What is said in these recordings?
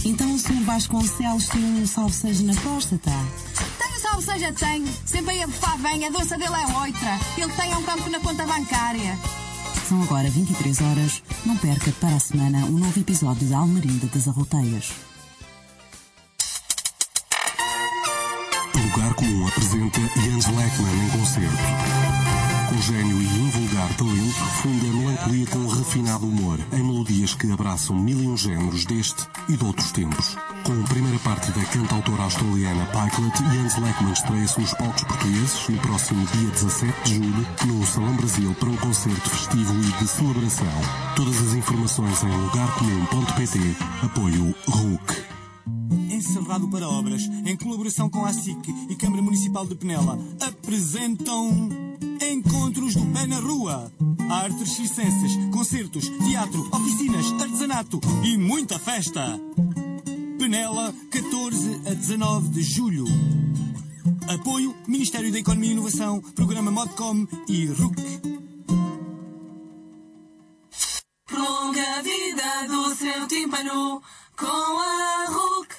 Então o Sr. Vasconcelos tem um salve-seja na próstata? Tenho salve-seja, tenho. Sempre ia bufar bem, a doença dele é outra. Ele tem um campo na conta bancária. São agora 23 horas. Não perca para a semana um novo episódio da Almerinda das Arroteias. Lugar Comum apresenta Jens Lekman em concerto. Com gênio e invulgar talento, funda a melancolia com um refinado humor, em melodias que abraçam 1001 géneros deste e de outros tempos. Com a primeira parte da cantautora australiana Pikelet, Jens Lekman estreia-se nos palcos portugueses no próximo dia 17 de julho, no Salão Brasil, para um concerto festivo e de celebração. Todas as informações em lugarcomum.pt. Apoio RUC. Encerrado para Obras, em colaboração com a SIC e Câmara Municipal de Penela, apresentam Encontros do Pé na Rua. Artes circenses, concertos, teatro, oficinas, artesanato e muita festa. Penela, 14 a 19 de julho. Apoio Ministério da Economia e Inovação, Programa Modcom e RUC. Longa vida do seu tímpano com a RUC.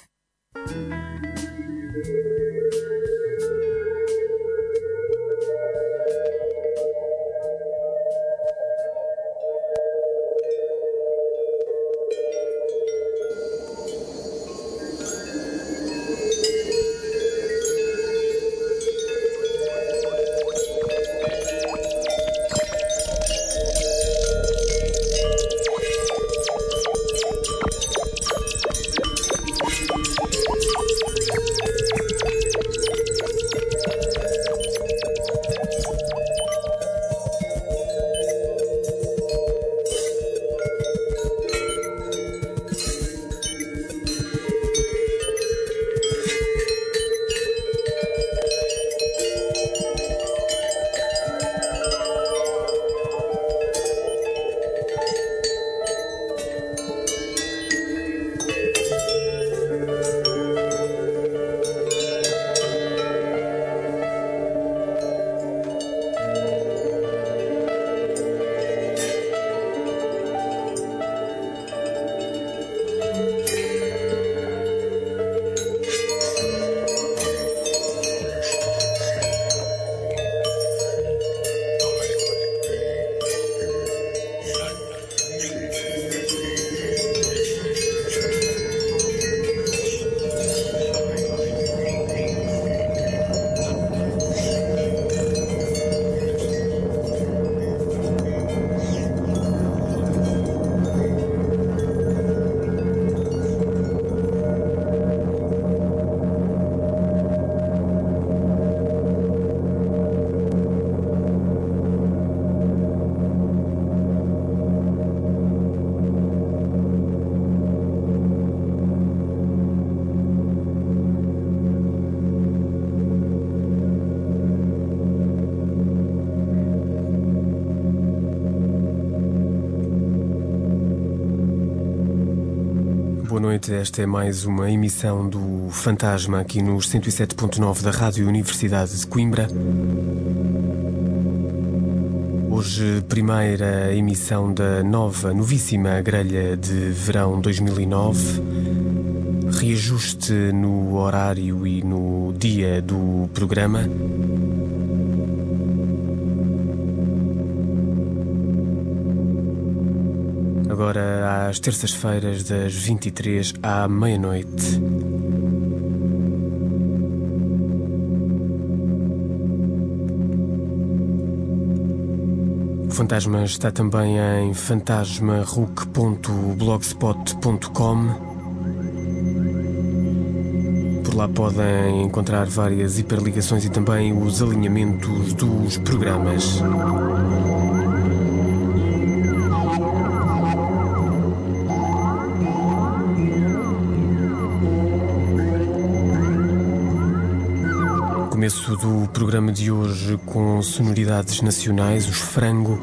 Boa noite, esta é mais uma emissão do Fantasma aqui nos 107.9 da Rádio Universidade de Coimbra. Hoje, primeira emissão da novíssima grelha de verão 2009. Reajuste no horário e no dia do programa. Agora às terças-feiras das 23 à meia-noite. O Fantasma está também em fantasmarook.blogspot.com. Por lá podem encontrar várias hiperligações e também os alinhamentos dos programas. Começo do programa de hoje com sonoridades nacionais, os Frango,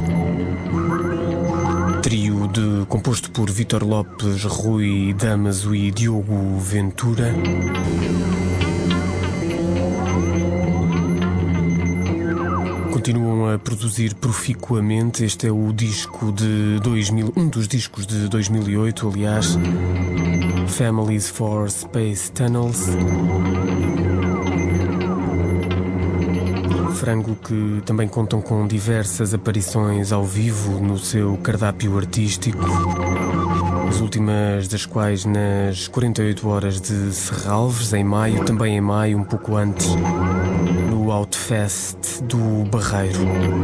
trio composto por Vítor Lopes, Rui Damaso e Diogo Ventura. Continuam a produzir proficuamente. Este é o disco de 2000, um dos discos de 2008, aliás. Families for Space Tunnels. Frango que também contam com diversas aparições ao vivo no seu cardápio artístico, as últimas das quais nas 48 horas de Serralves, em maio, também em maio, um pouco antes, no Outfest do Barreiro.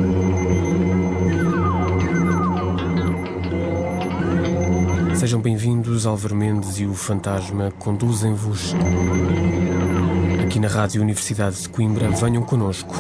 Sejam bem-vindos, Álvaro Mendes e o Fantasma conduzem-vos aqui na Rádio Universidade de Coimbra. Venham connosco.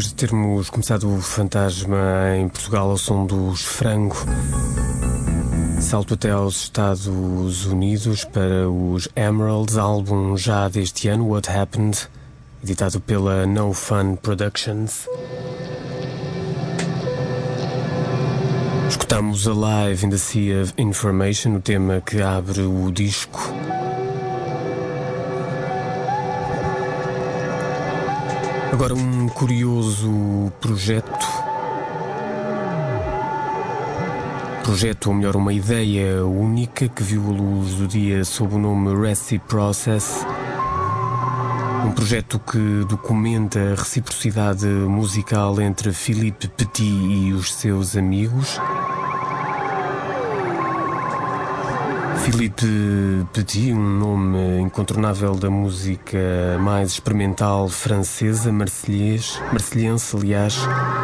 Depois de termos começado o Fantasma em Portugal ao som dos Frango, salto até aos Estados Unidos para os Emeralds, álbum já deste ano, What Happened, editado pela No Fun Productions. Escutamos Alive in the Sea of Information, o tema que abre o disco. Agora um curioso projeto, ou melhor, uma ideia única que viu a luz do dia sob o nome Reciprocess. Um projeto que documenta a reciprocidade musical entre Philippe Petit e os seus amigos. Philippe Petit, um nome incontornável da música mais experimental francesa, marselhense, aliás.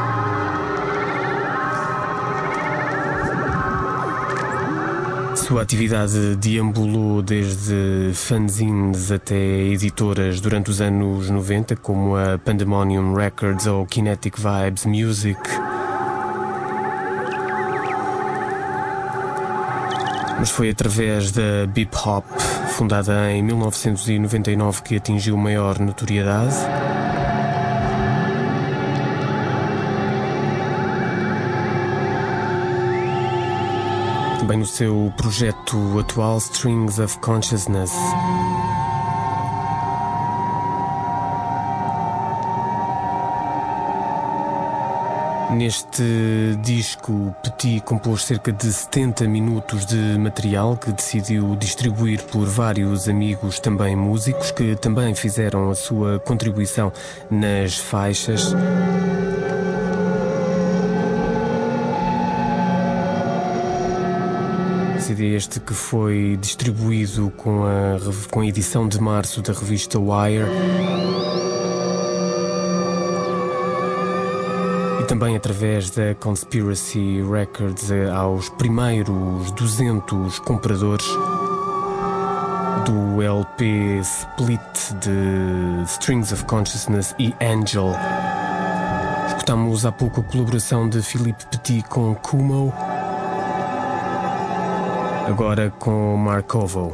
Sua atividade deambulou desde fanzines até editoras durante os anos 90, como a Pandemonium Records ou Kinetic Vibes Music. Mas foi através da Bip Hop, fundada em 1999, que atingiu maior notoriedade. Também no seu projeto atual, Strings of Consciousness. Neste disco, Petit compôs cerca de 70 minutos de material que decidiu distribuir por vários amigos, também músicos, que também fizeram a sua contribuição nas faixas. CD este que foi distribuído com a edição de março da revista Wire. Também através da Conspiracy Records aos primeiros 200 compradores do LP Split de Strings of Consciousness e Angel. Escutamos há pouco a colaboração de Philippe Petit com Kumo, agora com Markovo.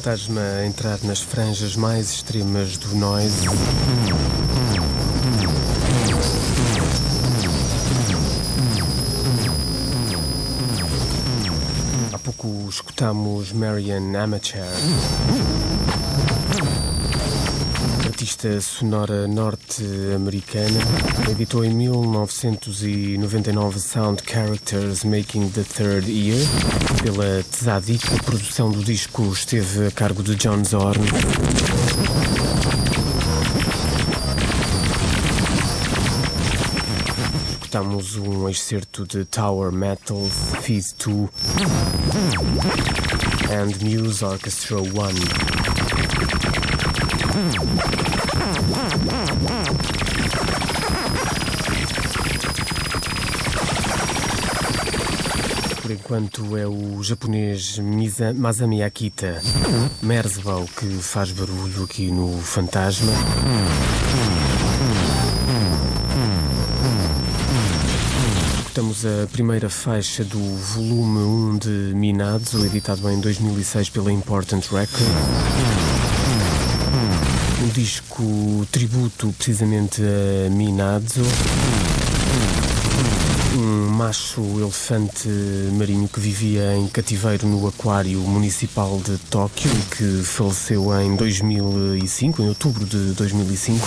fantasma a entrar nas franjas mais extremas do noise. Há pouco escutamos Marian Amacher, artista sonora norte-americana. Editou em 1999 Sound Characters Making the Third Year pela Tzadik. A produção do disco esteve a cargo de John Zorn. Escutamos um excerto de Tower Metal, Phase 2 and Muse Orchestra 1. Por enquanto é o japonês Masami Akita, Merzbow, que faz barulho aqui no Fantasma. Escutamos a primeira faixa do volume 1 de Minazo, editado em 2006 pela Important Record. Um disco tributo precisamente a Minazo, um macho elefante marinho que vivia em cativeiro no aquário municipal de Tóquio e que faleceu em 2005, em outubro de 2005.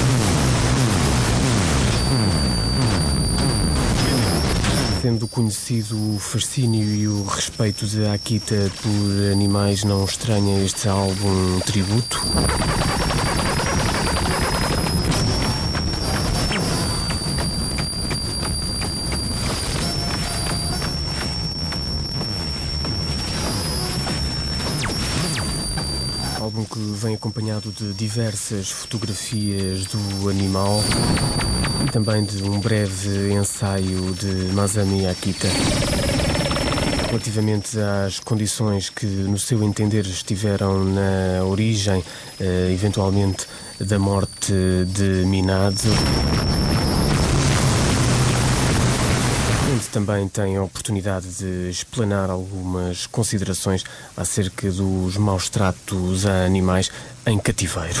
Tendo conhecido o fascínio e o respeito de Akita por animais, não estranha este álbum tributo. Álbum que vem acompanhado de diversas fotografias do animal e também de um breve ensaio de Masami Akita relativamente às condições que, no seu entender, estiveram na origem, eventualmente, da morte de Minazo. Onde também tem a oportunidade de explanar algumas considerações acerca dos maus tratos a animais em cativeiro.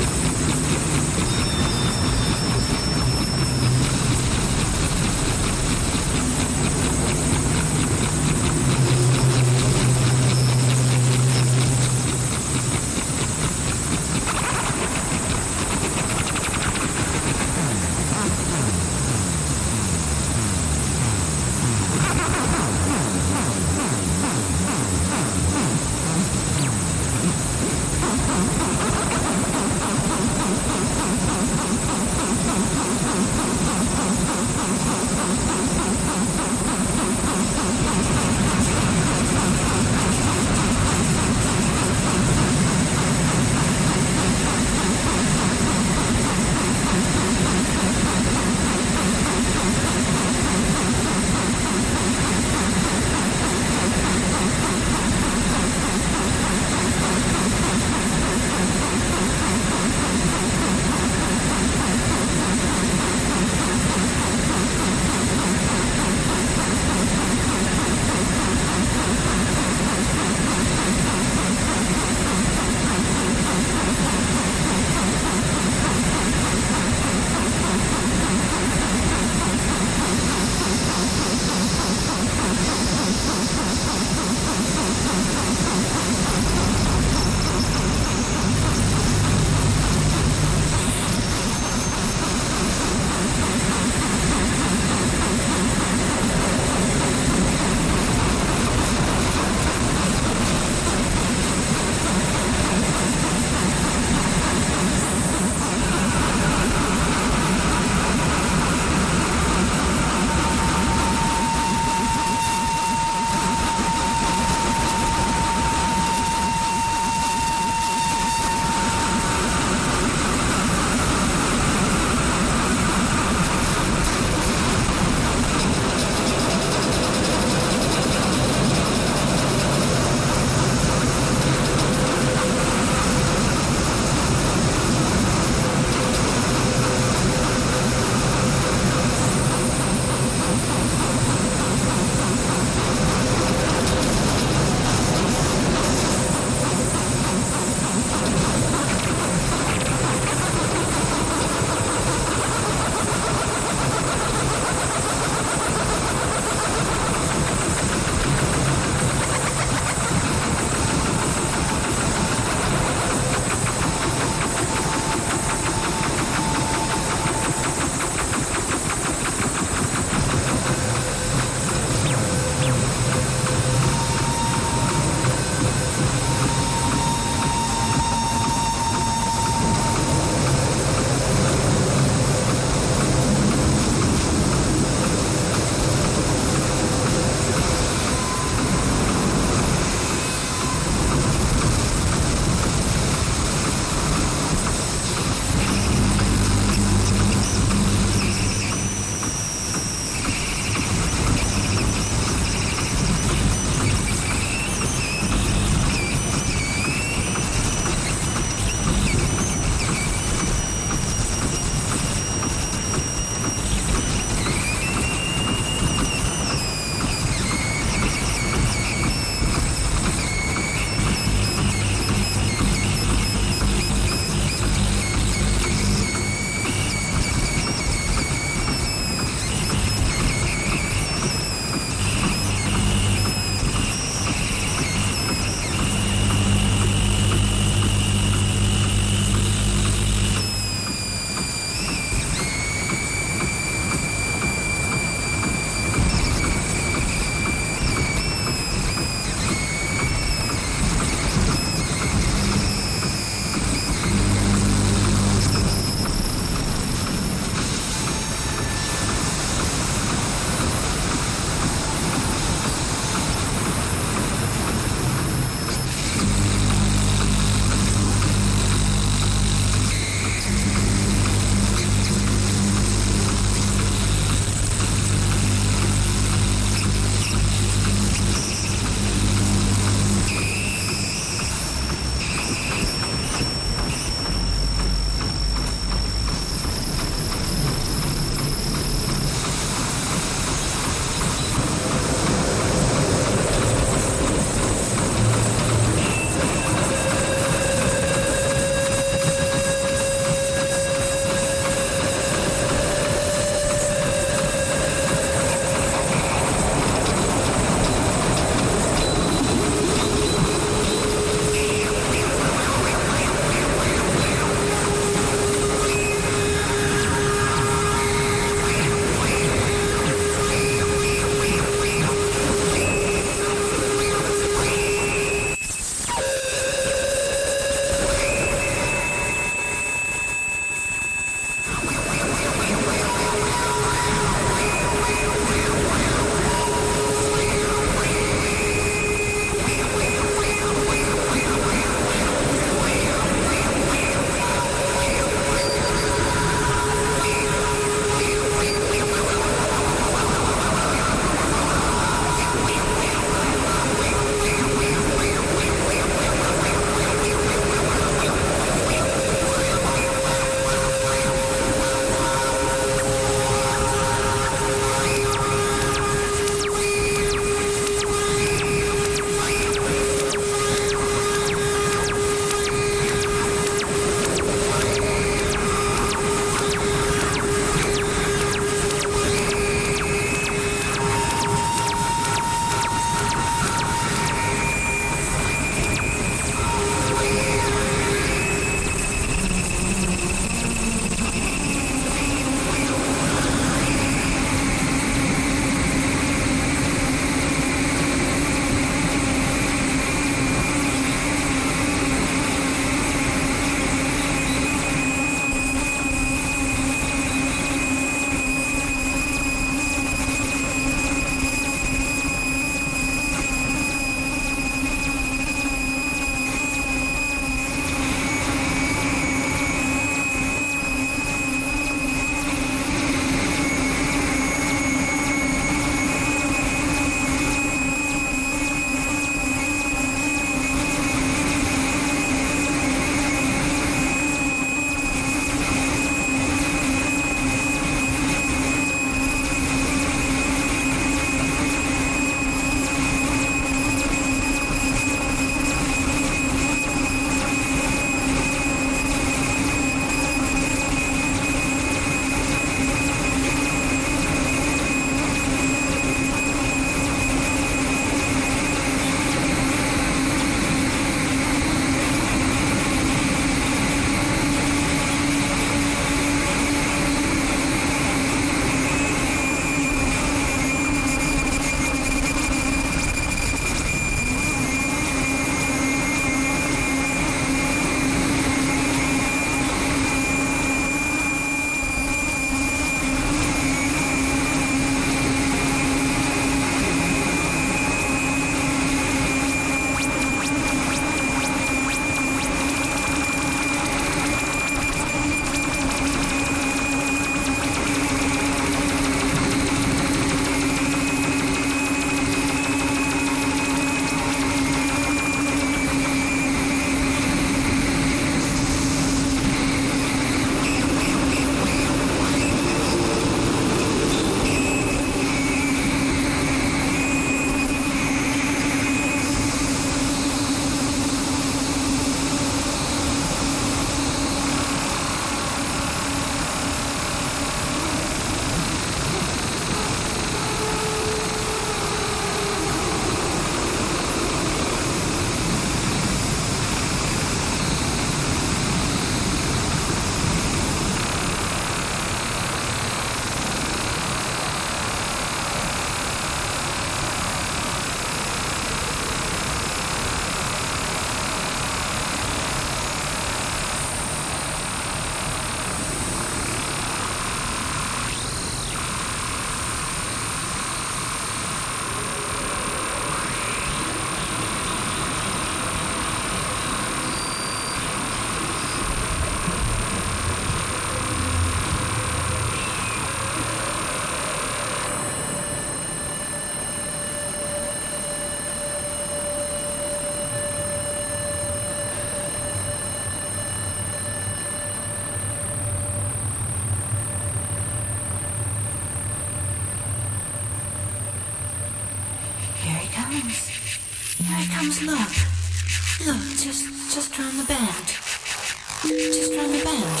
Here he comes, look. Look, just round the bend. Just round the bend.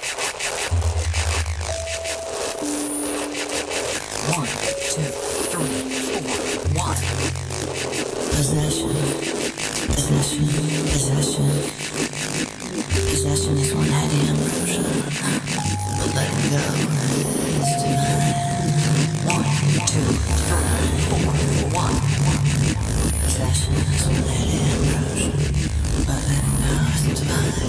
1, 2, 3, 4, 1. Possession. Possession. Possession. Possession is one-heady ambrosia. But letting go is divine. 1, 2, 3, 4, 1. Possession is one-heady ambrosia. But letting go is divine.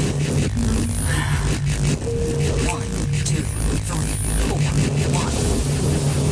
1, 2, 3, 4, 1.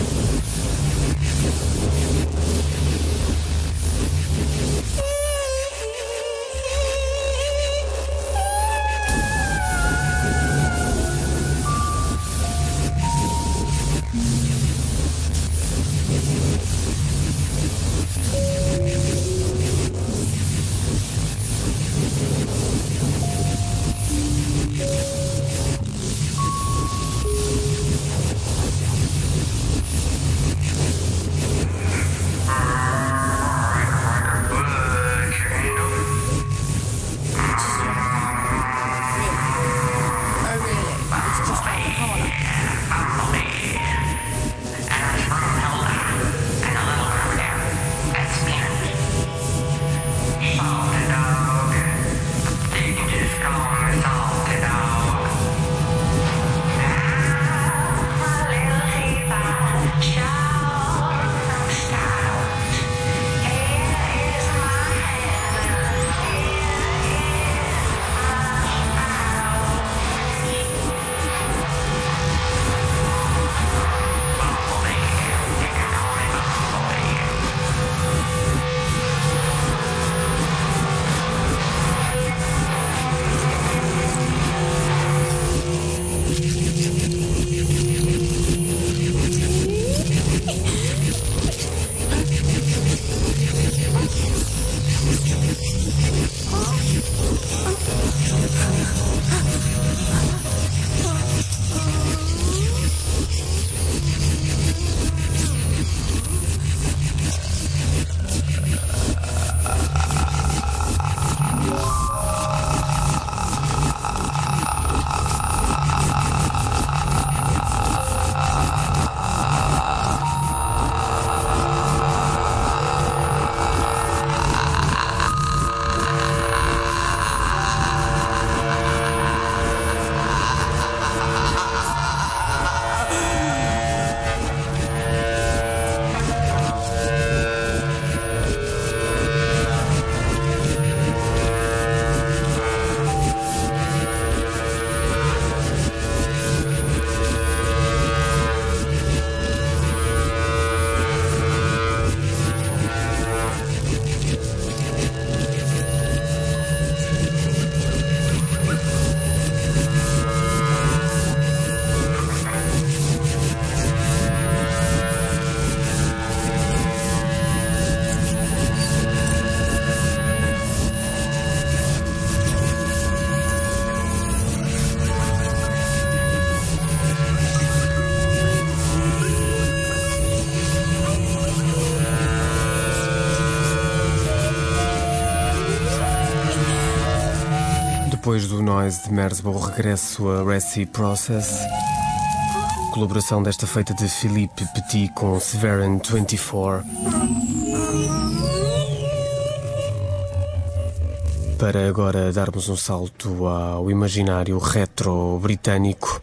Depois do Noise de Merzbow, regresso a Reci Process. Colaboração desta feita de Philippe Petit com Severin 24. Para agora darmos um salto ao imaginário retro britânico.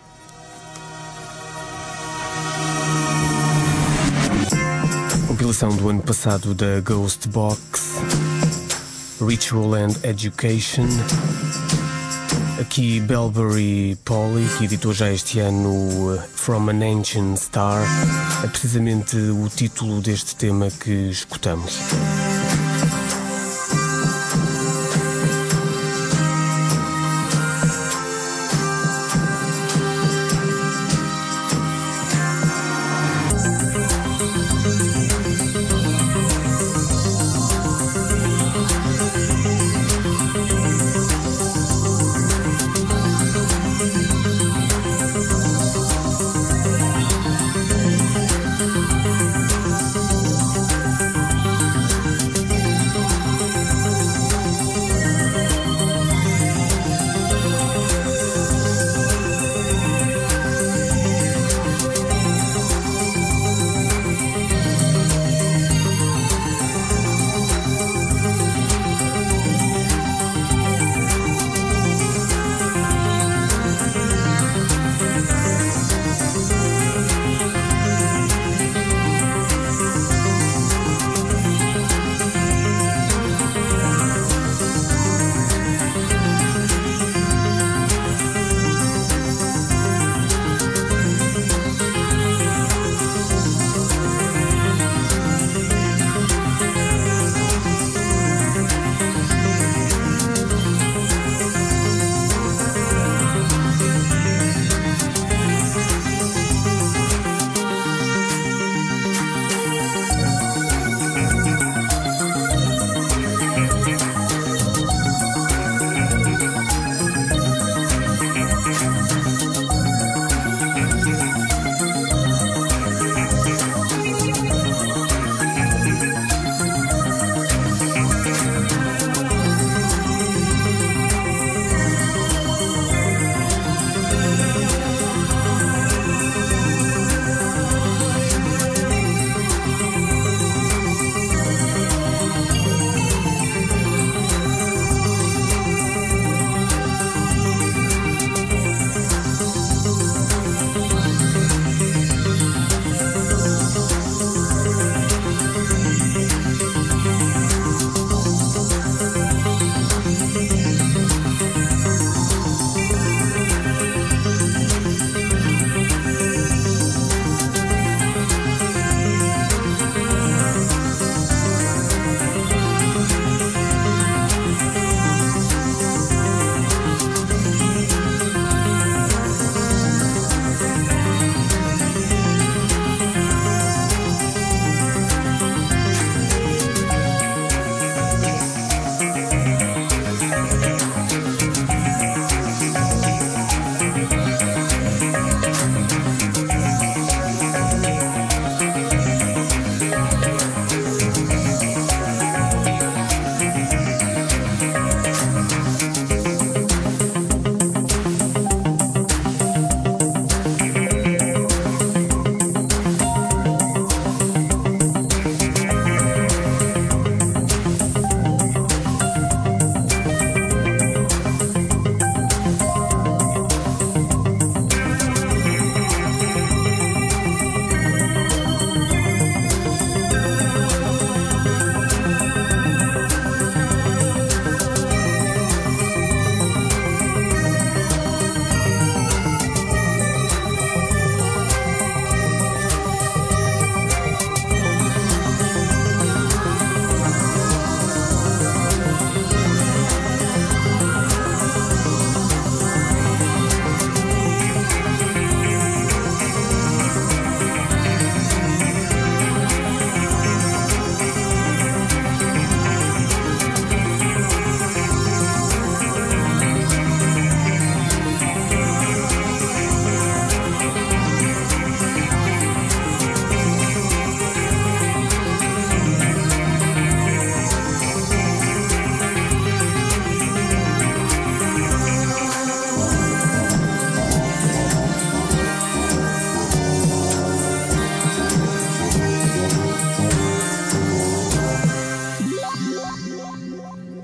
Compilação do ano passado da Ghost Box, Ritual and Education. Aqui Belbury Polly, que editou já este ano From an Ancient Star, é precisamente o título deste tema que escutamos.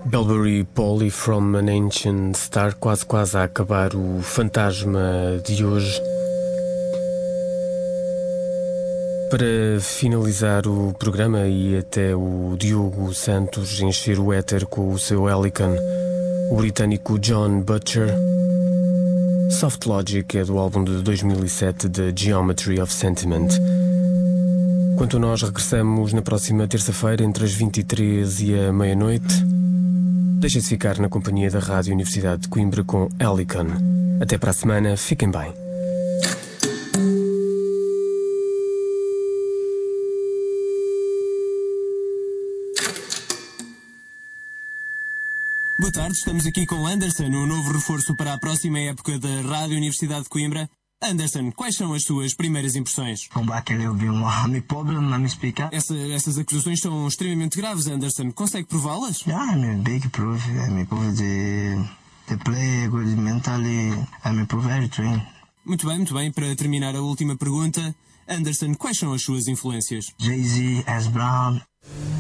Belbury Polly from an Ancient Star, quase a acabar o fantasma de hoje. Para finalizar o programa e até o Diogo Santos encher o éter com o seu Helican, o britânico John Butcher. Soft Logic é do álbum de 2007 The Geometry of Sentiment. Quanto a nós, regressamos na próxima terça-feira entre as 23 e a meia-noite. Deixem-se ficar na companhia da Rádio Universidade de Coimbra com Helican. Até para a semana, fiquem bem. Boa tarde, estamos aqui com Anderson, o novo reforço para a próxima época da Rádio Universidade de Coimbra. Anderson, quais são as suas primeiras impressões? Come back and there'll be one problem, let me speak up. Essas acusações são extremamente graves, Anderson. Consegue prová-las? Yeah, I'm a big proof. I'm a proof the play good mentally. I'm a proof everything. Muito bem. Para terminar a última pergunta, Anderson, quais são as suas influências? Jay-Z, S. Brown.